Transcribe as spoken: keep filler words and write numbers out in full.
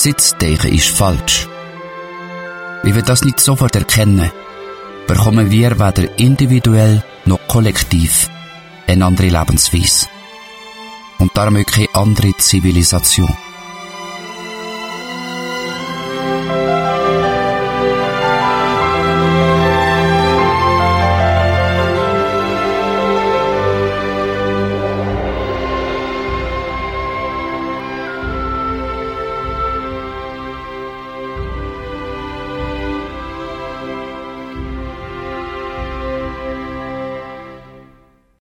Besitzdenken ist falsch. Wie wir das nicht sofort erkennen, bekommen wir weder individuell noch kollektiv eine andere Lebensweise. Und darum auch keine andere Zivilisation.